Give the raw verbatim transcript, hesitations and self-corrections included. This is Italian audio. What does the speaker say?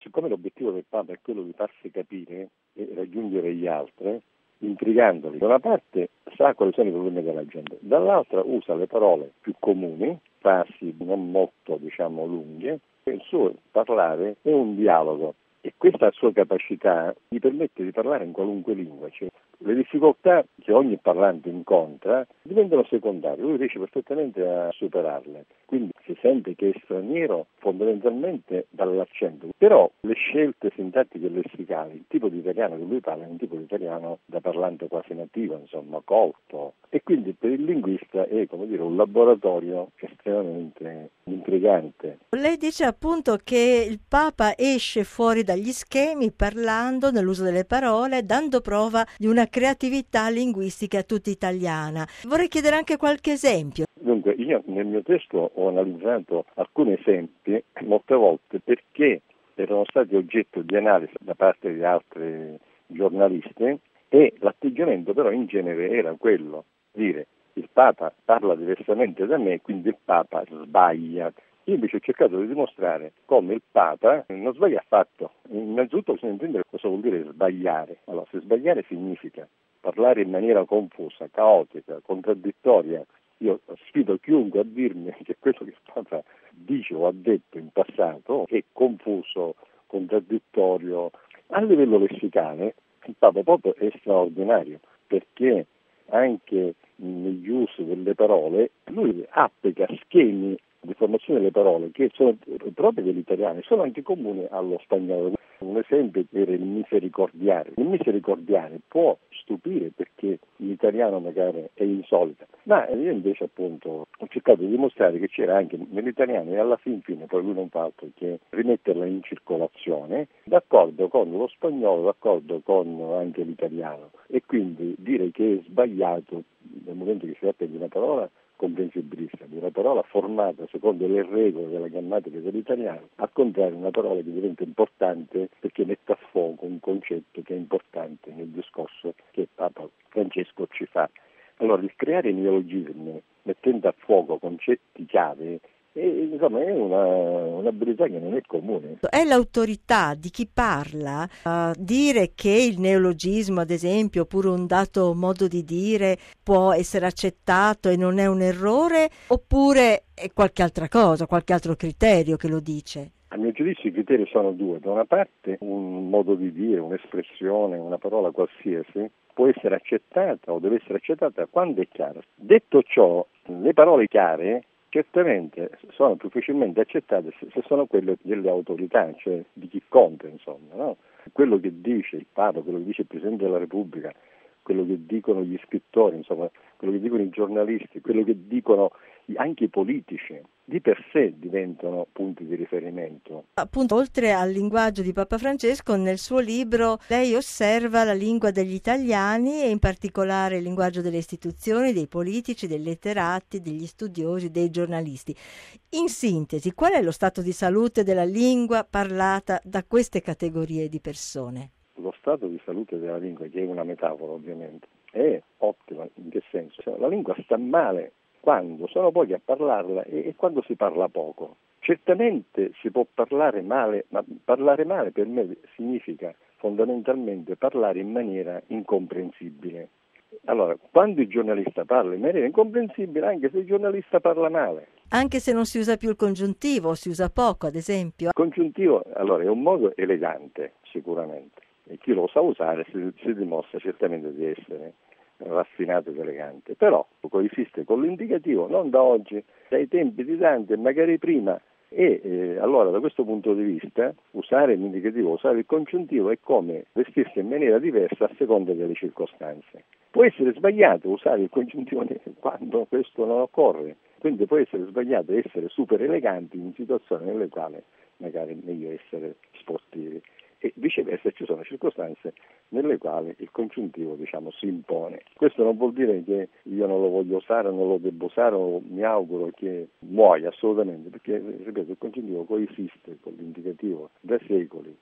siccome l'obiettivo del Papa è quello di farsi capire e raggiungere gli altri, intrigandoli, da una parte sa quali sono i problemi della gente, dall'altra usa le parole più comuni, frasi non molto, diciamo, lunghe, e il suo parlare è un dialogo. E questa sua capacità gli permette di parlare in qualunque lingua, cioè le difficoltà che ogni parlante incontra diventano secondarie, lui riesce perfettamente a superarle, quindi si sente che è straniero fondamentalmente dall'accento, però le scelte sintattiche e lessicali, il tipo di italiano che lui parla è un tipo di italiano da parlante quasi nativo, insomma, colto, e quindi per il linguista è, come dire, un laboratorio estremamente intrigante. Lei dice appunto che il Papa esce fuori dagli schemi parlando nell'uso delle parole, dando prova di una creatività linguistica tutta italiana. Vorrei chiedere anche qualche esempio. Dunque, io nel mio testo ho analizzato alcuni esempi, molte volte perché erano stati oggetto di analisi da parte di altri giornalisti e l'atteggiamento però in genere era quello di dire il Papa parla diversamente da me, quindi il Papa sbaglia. Io invece ho cercato di dimostrare come il Papa non sbaglia affatto. Innanzitutto bisogna intendere cosa vuol dire sbagliare. Allora, se sbagliare significa parlare in maniera confusa, caotica, contraddittoria, io sfido chiunque a dirmi che quello che il Papa dice o ha detto in passato è confuso, contraddittorio. A livello lessicale il Papa proprio è straordinario perché anche negli usi delle parole lui applica schemi di formazione delle parole che sono proprie degli italiani, sono anche comuni allo spagnolo. Un esempio era il misericordiare. Il misericordiare può stupire perché l'italiano magari è insolito, ma io invece appunto ho cercato di dimostrare che c'era anche nell'italiano e alla fin fine poi lui non fa altro che rimetterla in circolazione d'accordo con lo spagnolo, d'accordo con anche l'italiano, e quindi dire che è sbagliato nel momento che si tratta di una parola comprensibilista, di una parola formata secondo le regole della grammatica dell'italiano, al contrario una parola che diventa importante perché mette a fuoco un concetto che è importante nel discorso che Papa Francesco ci fa. Allora, il creare neologismi mettendo a fuoco concetti chiave E, insomma, è una, un'abilità che non è comune. È l'autorità di chi parla a dire che il neologismo, ad esempio, oppure un dato modo di dire può essere accettato e non è un errore, oppure è qualche altra cosa, qualche altro criterio che lo dice? A mio giudizio i criteri sono due. Da una parte un modo di dire, un'espressione, una parola qualsiasi può essere accettata o deve essere accettata quando è chiara. Detto ciò, le parole chiare certamente sono più facilmente accettate se sono quelle delle autorità, cioè di chi conta, insomma, no? Quello che dice il Papa, quello che dice il Presidente della Repubblica, quello che dicono gli scrittori, insomma, quello che dicono i giornalisti, quello che dicono anche i politici, di per sé diventano punti di riferimento. Appunto, oltre al linguaggio di Papa Francesco, nel suo libro lei osserva la lingua degli italiani e in particolare il linguaggio delle istituzioni, dei politici, dei letterati, degli studiosi, dei giornalisti. In sintesi, qual è lo stato di salute della lingua parlata da queste categorie di persone? Lo stato di salute della lingua, che è una metafora ovviamente, è ottimo. In che senso? Cioè, la lingua sta male quando sono pochi a parlarla e, e quando si parla poco. Certamente si può parlare male, ma parlare male per me significa fondamentalmente parlare in maniera incomprensibile. Allora, quando il giornalista parla in maniera incomprensibile, anche se il giornalista parla male. Anche se non si usa più il congiuntivo, si usa poco, ad esempio. Il congiuntivo, allora, è un modo elegante, sicuramente. E chi lo sa usare si, si dimostra certamente di essere raffinato ed elegante, però coesiste con l'indicativo non da oggi, dai tempi di Dante e magari prima, e eh, allora da questo punto di vista usare l'indicativo, usare il congiuntivo è come vestirsi in maniera diversa a seconda delle circostanze. Può essere sbagliato usare il congiuntivo quando questo non occorre, quindi può essere sbagliato essere super eleganti in situazioni nelle quali magari è meglio essere sportivi. E viceversa ci sono circostanze nelle quali il congiuntivo, diciamo, si impone. Questo non vuol dire che io non lo voglio usare, non lo devo usare o mi auguro che muoia assolutamente, perché, ripeto, il congiuntivo coesiste con l'indicativo da secoli